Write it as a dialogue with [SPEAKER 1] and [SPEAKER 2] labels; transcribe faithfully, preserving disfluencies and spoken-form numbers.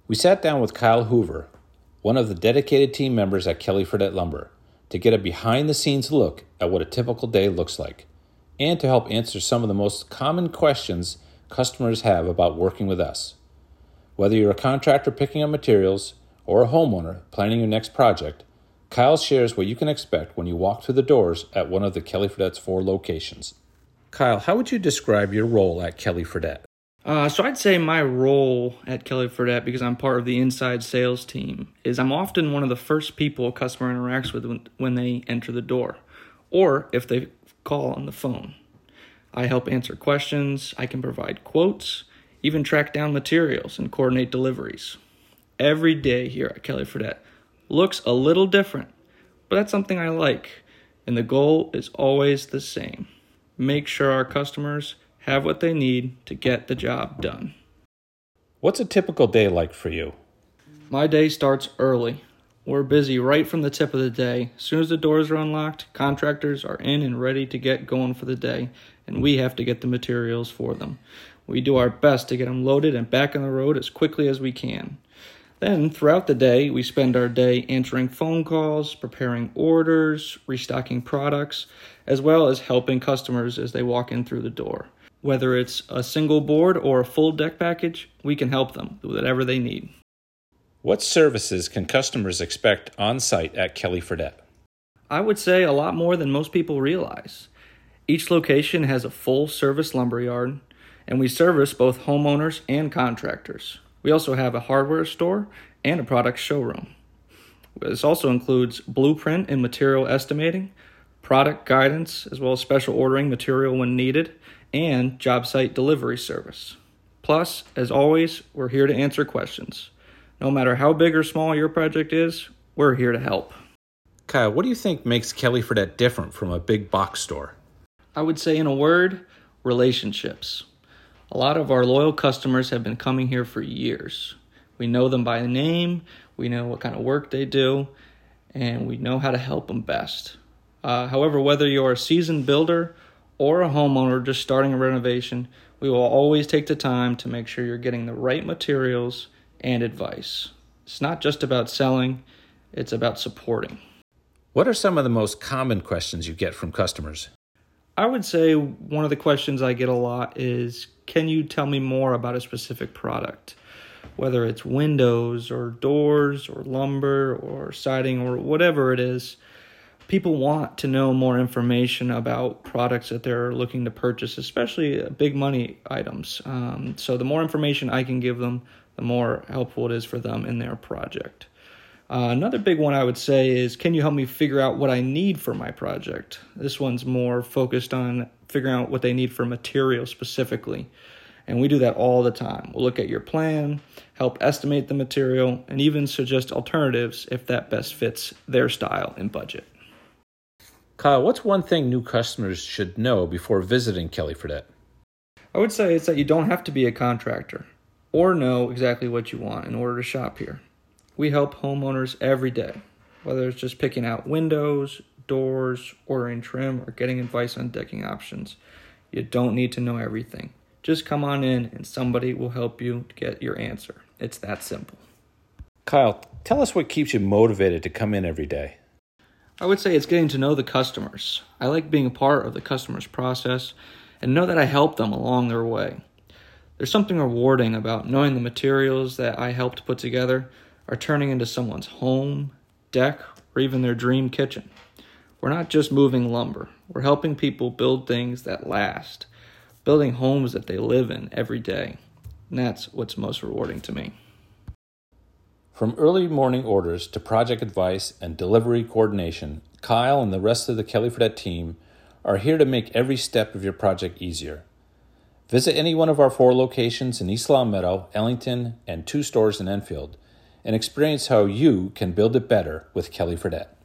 [SPEAKER 1] We sat down with Kyle Hoover, one of the dedicated team members at Kelly Fredette Lumber, to get a behind-the-scenes look at what a typical day looks like, and to help answer some of the most common questions customers have about working with us. Whether you're a contractor picking up materials or a homeowner planning your next project, Kyle shares what you can expect when you walk through the doors at one of the Kelly Fredette's four locations. Kyle, how would you describe your role at Kelly Fredette?
[SPEAKER 2] Uh, so I'd say my role at Kelly Fredette, because I'm part of the inside sales team, is I'm often one of the first people a customer interacts with when, when they enter the door, or if they call on the phone. I help answer questions, I can provide quotes, even track down materials and coordinate deliveries. Every day here at Kelly Fredette looks a little different, but that's something I like, and the goal is always the same. Make sure our customers have what they need to get the job done.
[SPEAKER 1] What's a typical day like for you?
[SPEAKER 2] My day starts early. We're busy right from the tip of the day. As soon as the doors are unlocked, contractors are in and ready to get going for the day, and we have to get the materials for them. We do our best to get them loaded and back on the road as quickly as we can. Then, throughout the day, we spend our day answering phone calls, preparing orders, restocking products, as well as helping customers as they walk in through the door. Whether it's a single board or a full deck package, we can help them with whatever they need.
[SPEAKER 1] What services can customers expect on-site at Kelly Fredette?
[SPEAKER 2] I would say a lot more than most people realize. Each location has a full-service lumberyard, and we service both homeowners and contractors. We also have a hardware store and a product showroom. This also includes blueprint and material estimating, product guidance, as well as special ordering material when needed, and job site delivery service. Plus, as always, we're here to answer questions. No matter how big or small your project is, we're here to help.
[SPEAKER 1] Kyle, what do you think makes Kelly Fredette different from a big box store?
[SPEAKER 2] I would say in a word, relationships. A lot of our loyal customers have been coming here for years. We know them by name, we know what kind of work they do, and we know how to help them best. Uh, however, whether you're a seasoned builder or a homeowner just starting a renovation, we will always take the time to make sure you're getting the right materials and advice. It's not just about selling, it's about supporting.
[SPEAKER 1] What are some of the most common questions you get from customers?
[SPEAKER 2] I would say one of the questions I get a lot is, can you tell me more about a specific product? Whether it's windows or doors or lumber or siding or whatever it is, people want to know more information about products that they're looking to purchase, especially big money items. Um, so the more information I can give them, the more helpful it is for them in their project. Uh, another big one I would say is, can you help me figure out what I need for my project? This one's more focused on figuring out what they need for material specifically. And we do that all the time. We'll look at your plan, help estimate the material, and even suggest alternatives if that best fits their style and budget.
[SPEAKER 1] Kyle, what's one thing new customers should know before visiting Kelly Fredette?
[SPEAKER 2] I would say it's that you don't have to be a contractor or know exactly what you want in order to shop here. We help homeowners every day, whether it's just picking out windows, doors, ordering trim, or getting advice on decking options. You don't need to know everything. Just come on in and somebody will help you get your answer. It's that simple.
[SPEAKER 1] Kyle, tell us what keeps you motivated to come in every day.
[SPEAKER 2] I would say it's getting to know the customers. I like being a part of the customer's process and know that I help them along their way. There's something rewarding about knowing the materials that I helped put together are turning into someone's home, deck, or even their dream kitchen. We're not just moving lumber. We're helping people build things that last, building homes that they live in every day. And that's what's most rewarding to me.
[SPEAKER 1] From early morning orders to project advice and delivery coordination, Kyle and the rest of the Kelly Fredette team are here to make every step of your project easier. Visit any one of our four locations in East Longmeadow, Ellington, and two stores in Enfield, and experience how you can build it better with Kelly Fredette.